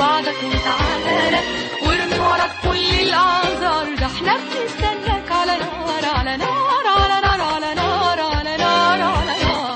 بعضك وتعالى وارمي وراك كل الأعذار، ده احنا بنستناك على نار على نار على نار على نار على نار على نار.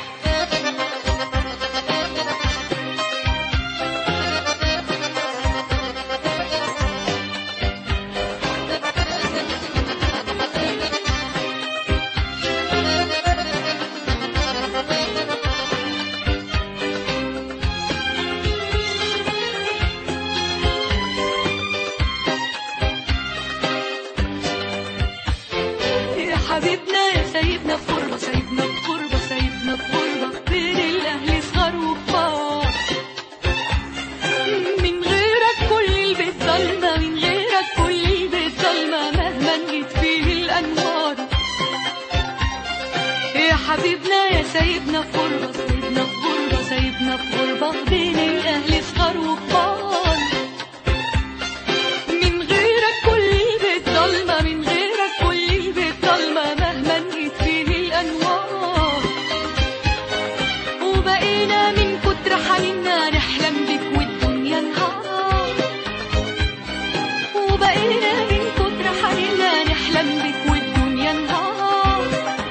حبيبنا يا سيدنا في غربة، سيدنا في غربة، سيدنا في غربة بين الأهل صغار وكبار. من غيرك كل البيت ضلمة، من غيرك كل البيت ضلمة مهما نجيت فيه الأنوار. يا حبيبنا يا سيدنا في غربة، سيدنا في غربة، سيدنا في غربة بين الأهل صغار وكبار. من غيرك كل البيت ضلمة، من غيرك كل البيت ضلمة مهما نجيت فيه الأنوار. وبقينا من كتر حنيننا نحلم بك والدنيا نهار. وبقينا من كتر حنيننا نحلم بك والدنيا نهار.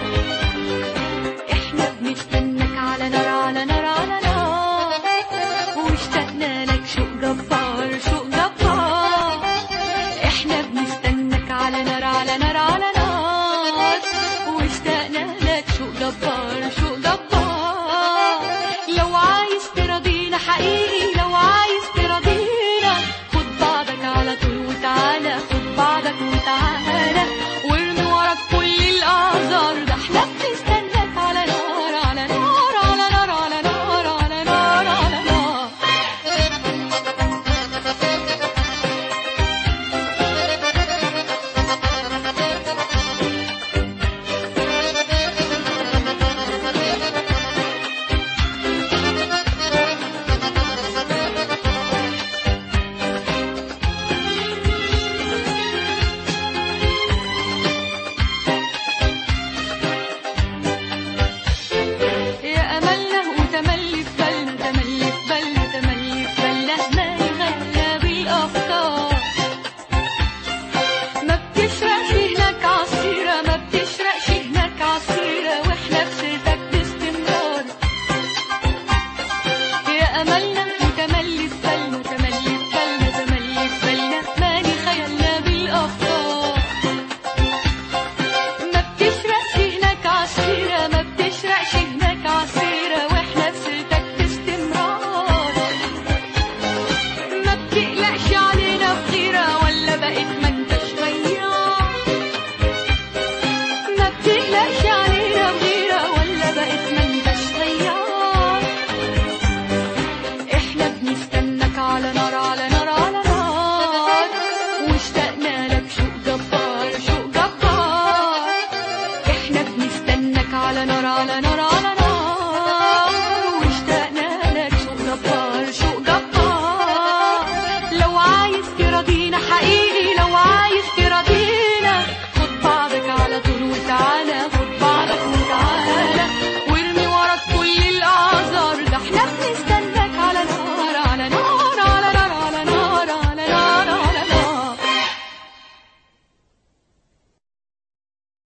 احنا بنستناك على نار على نار على نار، واشتقنا لك شوق جبار.